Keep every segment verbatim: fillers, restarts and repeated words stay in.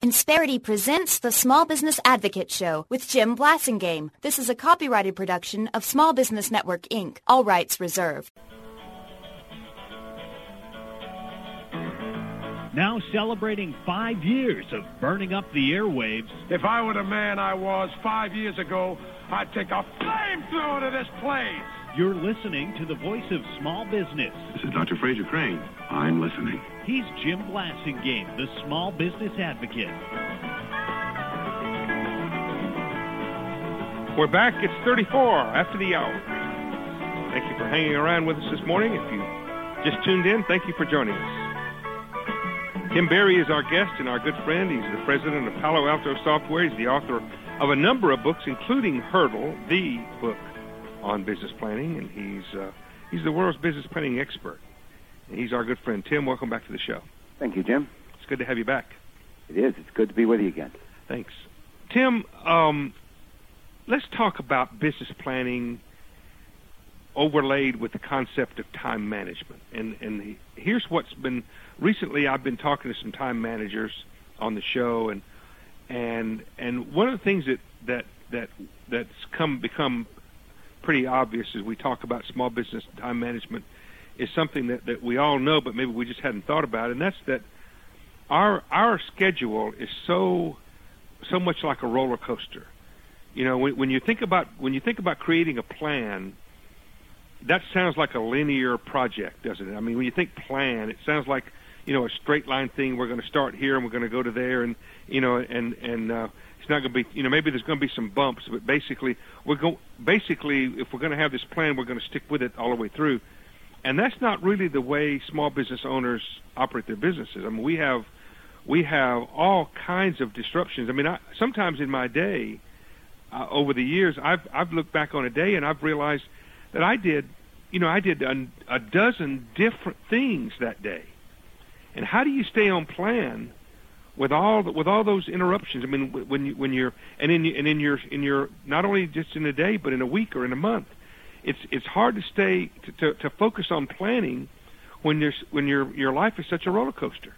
Insperity presents the Small Business Advocate Show with Jim Blasingame. This is a copyrighted production of Small Business Network, Incorporated. All rights reserved. Now celebrating five years of burning up the airwaves. If I were the man I was five years ago, I'd take a flamethrower to this place. You're listening to the voice of small business. This is Doctor Fraser Crane. I'm listening. He's Jim Blasingame, the Small Business Advocate. We're back. It's thirty-four after the hour. Thank you for hanging around with us this morning. If you just tuned in, thank you for joining us. Tim Berry is our guest and our good friend. He's the president of Palo Alto Software. He's the author of a number of books, including Hurdle, the book on business planning, and he's uh, he's the world's business planning expert. And he's our good friend. Tim, welcome back to the show. Thank you, Jim. It's good to have you back. It is. It's good to be with you again. Thanks. Tim, um, let's talk about business planning overlaid with the concept of time management. And, and here's what's been, recently I've been talking to some time managers on the show, and and and one of the things that, that, that that's come become pretty obvious as we talk about small business time management is something that, that we all know, but maybe we just hadn't thought about, and that's that our our schedule is so so much like a roller coaster. You know, when, when you think about when you think about creating a plan, that sounds like a linear project, doesn't it? I mean, when you think plan, it sounds like, you know, a straight line thing. We're going to start here and we're going to go to there, and you know, and and uh, it's not going to be, you know, maybe there's going to be some bumps, but basically we're going basically if we're going to have this plan, we're going to stick with it all the way through. And that's not really the way small business owners operate their businesses. I mean, we have we have all kinds of disruptions. I mean, I, sometimes in my day, uh, over the years, I've I've looked back on a day and I've realized that I did, you know, I did a, a dozen different things that day. And how do you stay on plan with all the, with all those interruptions? I mean, when you, when you're and in and in your in your not only just in a day, but in a week or in a month, it's it's hard to stay to, to, to focus on planning when there's when your your life is such a roller coaster.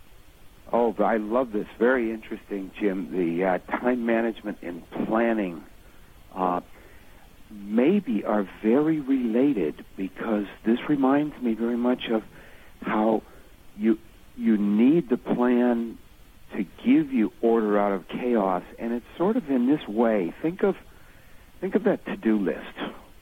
Oh, I love this. Very interesting, Jim. The uh, time management and planning uh, maybe are very related, because this reminds me very much of how you you need the plan to give you order out of chaos, and it's sort of in this way. Think of think of that to-do list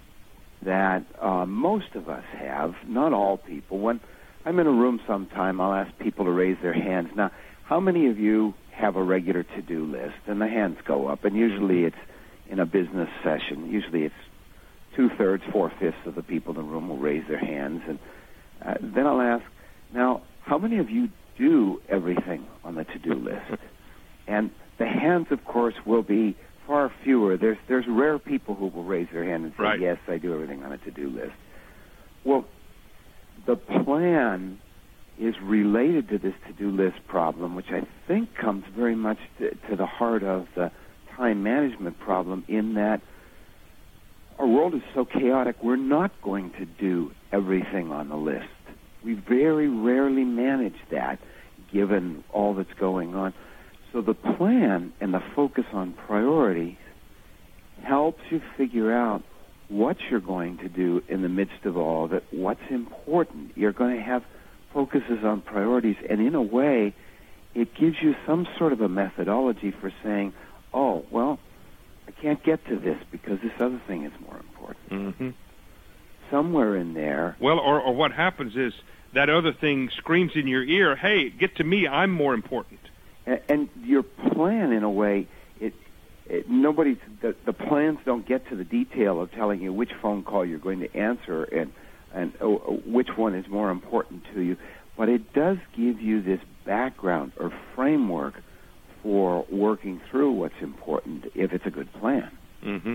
that uh, most of us have, not all people. When I'm in a room sometime, I'll ask people to raise their hands. Now, how many of you have a regular to-do list? And the hands go up, and usually it's in a business session. Usually it's two-thirds, four-fifths of the people in the room will raise their hands. And uh, then I'll ask, now, how many of you do everything on the to-do list? And the hands, of course, will be far fewer. There's there's rare people who will raise their hand and say, right. Yes, I do everything on a to-do list. Well, the plan is related to this to-do list problem, which I think comes very much to, to the heart of the time management problem, in that our world is so chaotic, we're not going to do everything on the list. We very rarely manage that, given all that's going on. So the plan and the focus on priorities helps you figure out what you're going to do in the midst of all of it, what's important. You're going to have focuses on priorities, and in a way, it gives you some sort of a methodology for saying, oh, well, I can't get to this because this other thing is more important. Mm-hmm. Somewhere in there. Well, or, or what happens is that other thing screams in your ear, hey, get to me, I'm more important. And, and your plan, in a way, it, it nobody, the, the plans don't get to the detail of telling you which phone call you're going to answer and, and oh, which one is more important to you. But it does give you this background or framework for working through what's important if it's a good plan. Mm-hmm.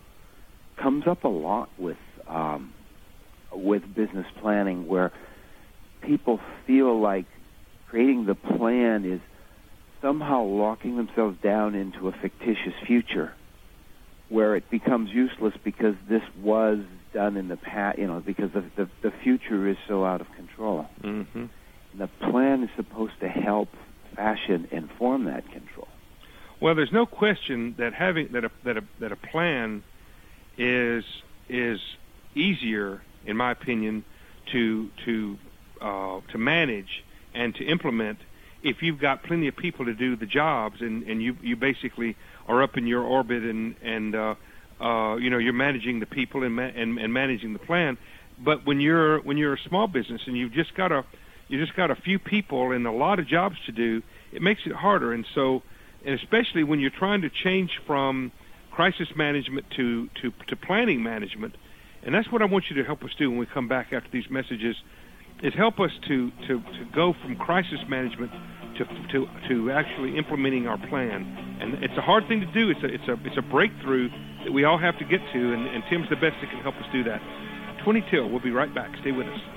Comes up a lot with um, with business planning, where people feel like creating the plan is somehow locking themselves down into a fictitious future where it becomes useless because this was done in the past, you know, because the, the, the future is so out of control. Mm-hmm. The plan is supposed to help fashion and form that control? Well, there's no question that having that a, that a, that a plan is is easier, in my opinion, to to uh, to manage and to implement if you've got plenty of people to do the jobs, and, and you you basically are up in your orbit, and and uh, uh, you know you're managing the people and, ma- and and managing the plan. But when you're when you're a small business and you've just got a you just got a few people and a lot of jobs to do, it makes it harder. And so, and especially when you're trying to change from crisis management to, to, to planning management, and that's what I want you to help us do when we come back after these messages, is help us to, to, to go from crisis management to, to to actually implementing our plan. And it's a hard thing to do. It's a it's a it's a breakthrough that we all have to get to, and, and Tim's the best that can help us do that. twenty till. We'll be right back. Stay with us.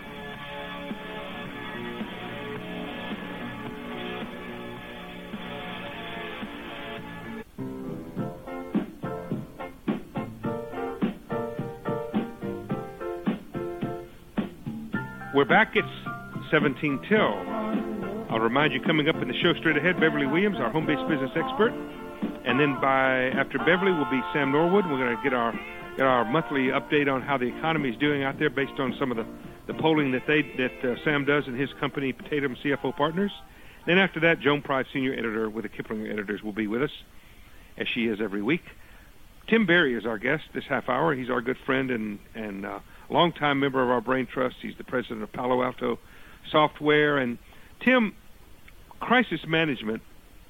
We're back. It's seventeen till. I'll remind you, coming up in the show straight ahead, Beverly Williams, our home-based business expert. And then by after Beverly will be Sam Norwood. We're going to get our get our monthly update on how the economy is doing out there based on some of the, the polling that they that uh, Sam does in his company, Potatum C F O Partners. Then after that, Joan Price, senior editor with the Kiplinger Editors, will be with us, as she is every week. Tim Berry is our guest this half hour. He's our good friend and and uh, longtime member of our Brain Trust. He's the president of Palo Alto Software. And Tim, crisis management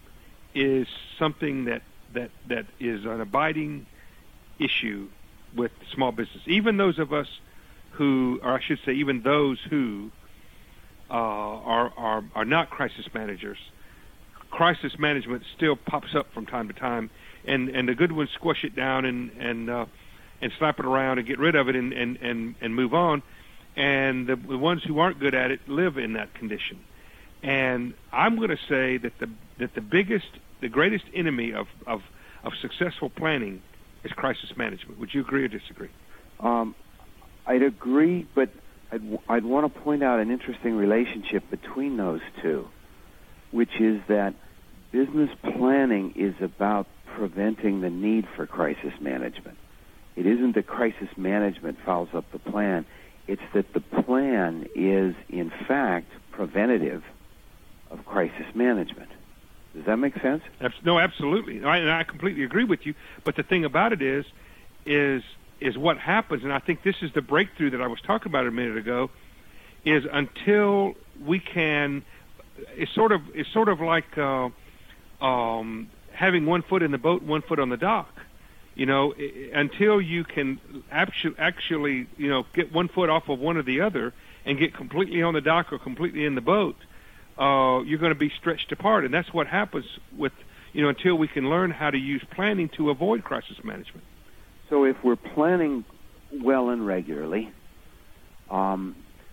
is something that, that, that is an abiding issue with small business. Even those of us who, or I should say, even those who uh, are, are are not crisis managers, crisis management still pops up from time to time, and, and the good ones squash it down and and uh, and slap it around and get rid of it and, and, and, and move on, and the, the ones who aren't good at it live in that condition. And I'm going to say that the that the biggest, the greatest enemy of, of, of successful planning is crisis management. Would you agree or disagree? Um, I'd agree, but I'd, I'd want to point out an interesting relationship between those two, which is that business planning is about preventing the need for crisis management. It isn't that crisis management follows up the plan. It's that the plan is, in fact, preventative of crisis management. Does that make sense? No, absolutely. I, and I completely agree with you. But the thing about it is, is, is what happens, and I think this is the breakthrough that I was talking about a minute ago, is until we can, it's sort of, it's sort of like uh, um, having one foot in the boat, one foot on the dock. You know, until you can actually, actually, you know, get one foot off of one or the other and get completely on the dock or completely in the boat, uh, you're going to be stretched apart. And that's what happens with, you know, until we can learn how to use planning to avoid crisis management. So if we're planning well and regularly, um,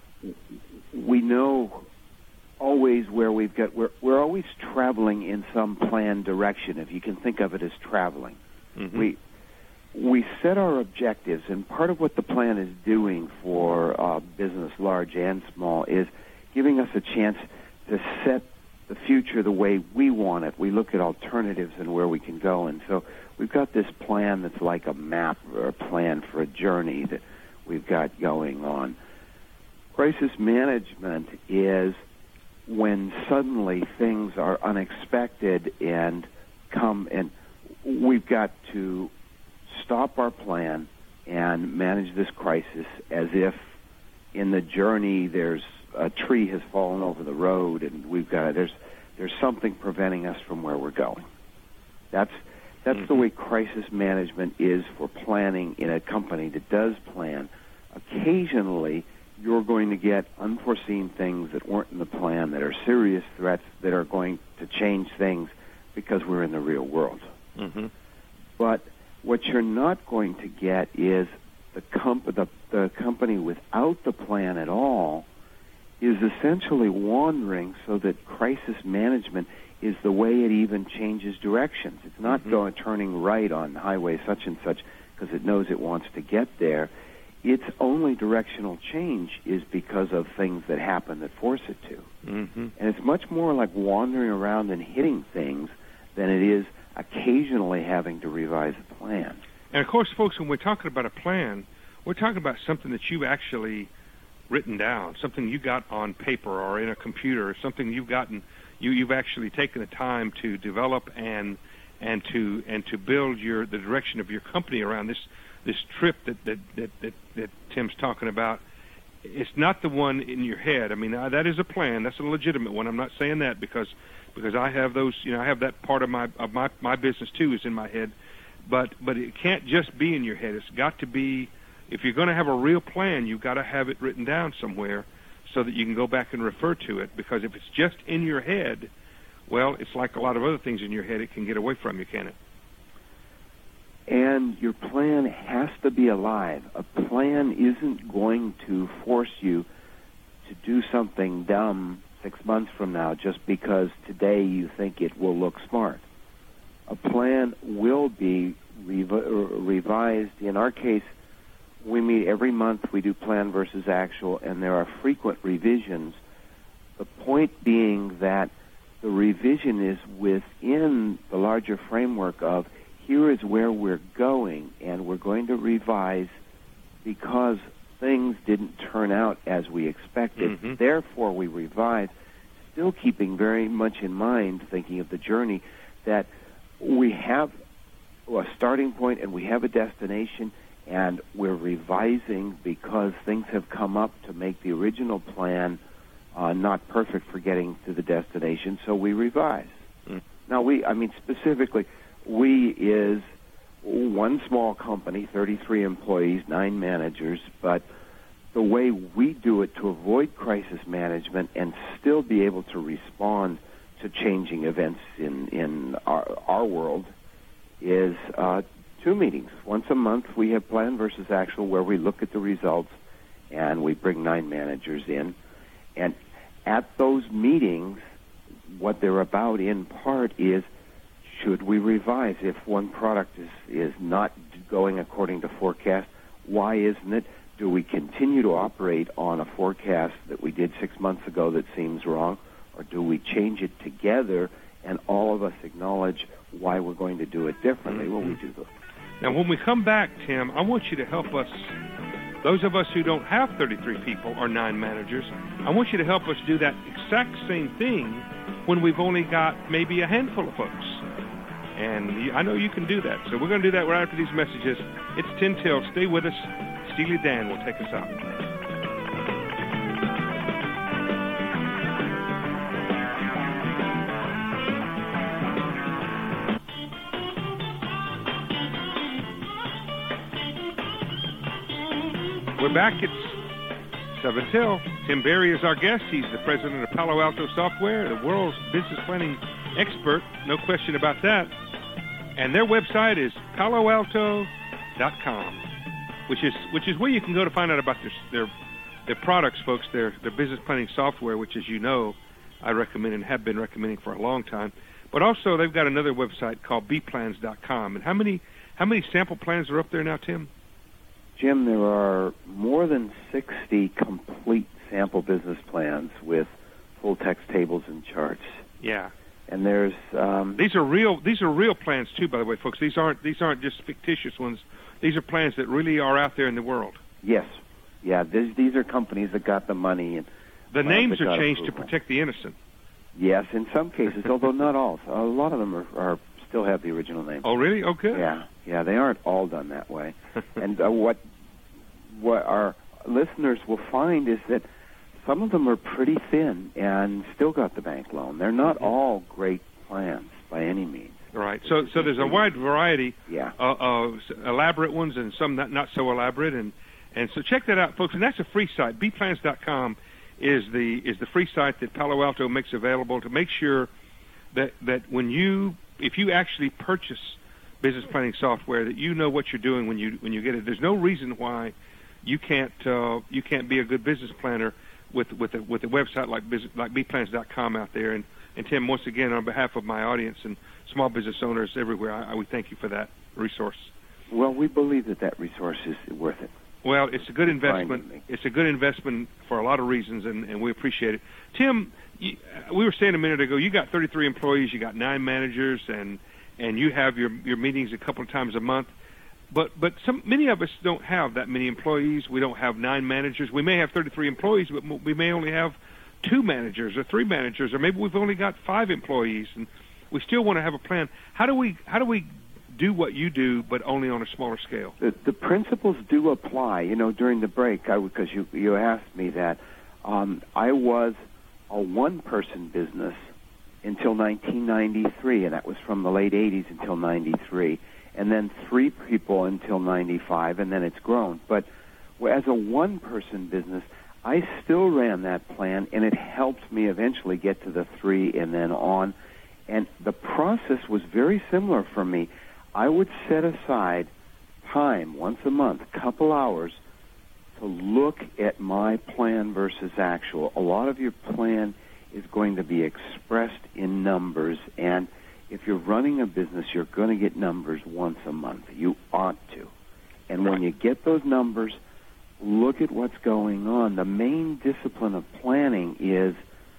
we know always where we've got, we're, we're always traveling in some planned direction, if you can think of it as traveling. Mm-hmm. We we set our objectives, and part of what the plan is doing for uh, business, large and small, is giving us a chance to set the future the way we want it. We look at alternatives and where we can go, and so we've got this plan that's like a map or a plan for a journey that we've got going on. Crisis management is when suddenly things are unexpected and come, and we've got to stop our plan and manage this crisis as if in the journey there's a tree has fallen over the road and we've got there's there's something preventing us from where we're going. That's that's mm-hmm. the way crisis management is for planning in a company that does plan. Occasionally, you're going to get unforeseen things that weren't in the plan that are serious threats that are going to change things because we're in the real world. Mm-hmm. But what you're not going to get is the, comp- the, the company without the plan at all is essentially wandering so that crisis management is the way it even changes directions. It's not mm-hmm. going turning right on highway such and such because it knows it wants to get there. its only directional change is because of things that happen that force it to. Mm-hmm. And it's much more like wandering around and hitting things than it is occasionally having to revise a plan. And, of course, folks, when we're talking about a plan, we're talking about something that you've actually written down, something you got on paper or in a computer, something you've gotten, you, you've actually taken the time to develop and and to and to build your the direction of your company around this this trip that that, that, that, that Tim's talking about. It's not the one in your head. I mean, uh, that is a plan. That's a legitimate one. I'm not saying that because because I have those, you know, I have that part of my of my my business too is in my head. But but it can't just be in your head. It's got to be, if you're going to have a real plan, you've got to have it written down somewhere so that you can go back and refer to it. Because if it's just in your head, well, it's like a lot of other things in your head. It can get away from you, can it? And your plan has to be alive. A plan isn't going to force you to do something dumb six months from now just because today you think it will look smart. A plan will be rev- revised. In our case, we meet every month. We do plan versus actual, and there are frequent revisions. The point being that the revision is within the larger framework of here is where we're going, and we're going to revise because things didn't turn out as we expected. Mm-hmm. Therefore, we revise, still keeping very much in mind, thinking of the journey, that we have a starting point and we have a destination, and we're revising because things have come up to make the original plan uh, not perfect for getting to the destination, so we revise. Mm. Now, we, I mean, specifically, we is one small company, thirty-three employees, nine managers, but the way we do it to avoid crisis management and still be able to respond to changing events in, in our, our world is uh, two meetings. Once a month, we have plan versus actual where we look at the results and we bring nine managers in. And at those meetings, what they're about in part is, should we revise if one product is, is not going according to forecast? Why isn't it? Do we continue to operate on a forecast that we did six months ago that seems wrong? Or do we change it together and all of us acknowledge why we're going to do it differently? Well, we do those. Now, when we come back, Tim, I want you to help us, those of us who don't have thirty-three people or nine managers, I want you to help us do that exact same thing when we've only got maybe a handful of folks. And I know you can do that. So we're going to do that right after these messages. It's ten till. Stay with us. Steely Dan will take us out. We're back. It's seven till. Tim Berry is our guest. He's the president of Palo Alto Software, the world's business planning expert. No question about that. And their website is palo alto dot com, which is which is where you can go to find out about their their, their products, folks. Their their business planning software, which, as you know, I recommend and have been recommending for a long time. But also, they've got another website called b plans dot com. And how many how many sample plans are up there now, Tim? Jim, there are more than sixty complete sample business plans with full text tables and charts. Yeah. And there's um, these are real. These are real plans too, by the way, folks. These aren't these aren't just fictitious ones. These are plans that really are out there in the world. Yes, yeah. These these are companies that got the money and the names are changed approval. to protect the innocent. Yes, in some cases, although not all. A lot of them are, are still have the original name. Oh, really? Oh, good. Yeah, yeah. They aren't all done that way. And uh, what what our listeners will find is that some of them are pretty thin and still got the bank loan. They're not all great plans by any means. Right. So so there's a wide variety yeah. uh, of elaborate ones and some not, not so elaborate. And, and so check that out, folks. And that's a free site. b plans dot com is the is the free site that Palo Alto makes available to make sure that, that when you, if you actually purchase business planning software, that you know what you're doing when you when you get it. There's no reason why you can't uh, you can't be a good business planner with with a, with a website like business, like b plans dot com out there. And, and Tim, once again, on behalf of my audience and small business owners everywhere, I, I would thank you for that resource. Well, we believe that that resource is worth it. Well, it's a good Fine with investment. me. It's a good investment for a lot of reasons, and, and we appreciate it. Tim, you, we were saying a minute ago, you got thirty-three employees, you got nine managers, and and you have your your meetings a couple of times a month. But but some many of us don't have that many employees. We don't have nine managers. We may have thirty-three employees, but we may only have two managers or three managers, or maybe we've only got five employees, and we still want to have a plan. How do we how do we do what you do, but only on a smaller scale? The, the principles do apply. You know, during the break, I because you you asked me that, um, I was a one-person business until nineteen ninety-three, and that was from the late eighties until ninety-three, and then three people until ninety-five, and then it's grown. But as a one-person business, I still ran that plan, and it helped me eventually get to the three and then on. And the process was very similar for me. I would set aside time once a month, a couple hours, to look at my plan versus actual. A lot of your plan is going to be expressed in numbers, and if you're running a business, you're going to get numbers once a month. You ought to. And when you get those numbers, look at what's going on. The main discipline of planning is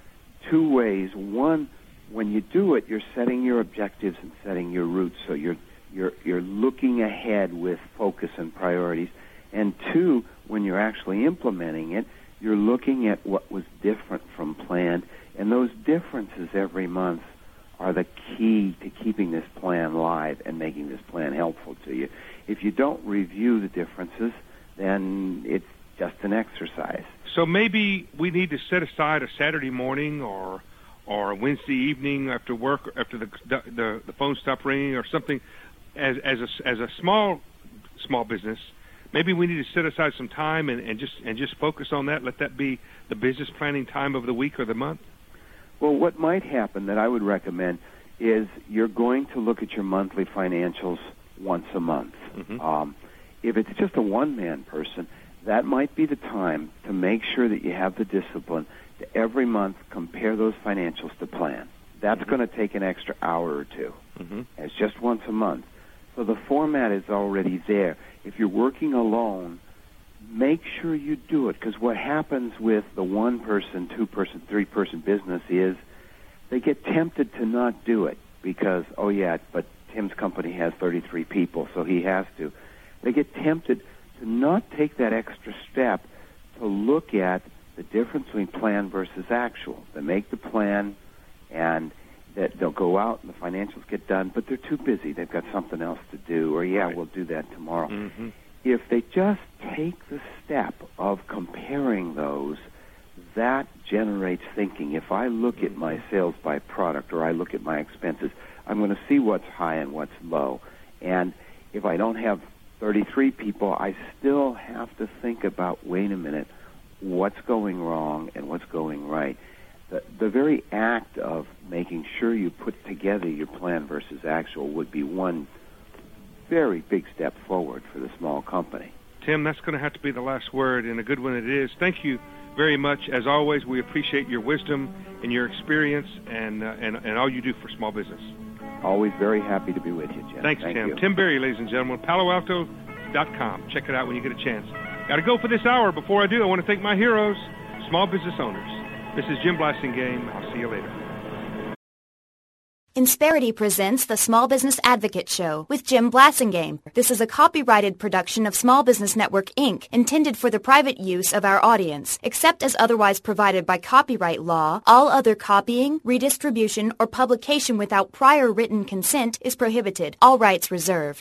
two ways. One, when you do it, you're setting your objectives and setting your routes, so you're you're you're looking ahead with focus and priorities. And two, when you're actually implementing it, you're looking at what was different from planned, and those differences every month are the key to keeping this plan live and making this plan helpful to you. If you don't review the differences, then it's just an exercise. So maybe we need to set aside a Saturday morning or or a Wednesday evening after work, after the the, the phone stopped ringing or something, as as a, as a small small business. Maybe we need to set aside some time and, and just and just focus on that. Let that be the business planning time of the week or the month. Well, what might happen that I would recommend is you're going to look at your monthly financials once a month. Mm-hmm. Um, if it's just a one-man person, that might be the time to make sure that you have the discipline to every month compare those financials to plan. That's mm-hmm. going to take an extra hour or two. Mm-hmm. It's just once a month. So the format is already there. If you're working alone, make sure you do it, because what happens with the one-person, two-person, three-person business is they get tempted to not do it because, oh, yeah, but Tim's company has thirty-three people, so he has to. They get tempted to not take that extra step to look at the difference between plan versus actual. They make the plan, and that they'll go out and the financials get done, but they're too busy. They've got something else to do, or, yeah, right. we'll do that tomorrow. Mm-hmm. If they just take the step of comparing those, that generates thinking. If I look at my sales by product or I look at my expenses, I'm going to see what's high and what's low. And if I don't have thirty-three people, I still have to think about, wait a minute, what's going wrong and what's going right. The, the very act of making sure you put together your plan versus actual would be one very big step forward for the small company. Tim, that's going to have to be the last word, and a good one it is. Thank you very much. As always, we appreciate your wisdom and your experience and uh, and, and all you do for small business. Always very happy to be with you, Jim. Thanks, Thank Tim. you. Tim Berry, ladies and gentlemen, palo alto dot com. Check it out when you get a chance. Got to go for this hour. Before I do, I want to thank my heroes, small business owners. This is Jim Blasingame. I'll see you later. Insperity presents the Small Business Advocate Show with Jim Blasingame. This is a copyrighted production of Small Business Network, Incorporated, intended for the private use of our audience. Except as otherwise provided by copyright law, all other copying, redistribution, or publication without prior written consent is prohibited. All rights reserved.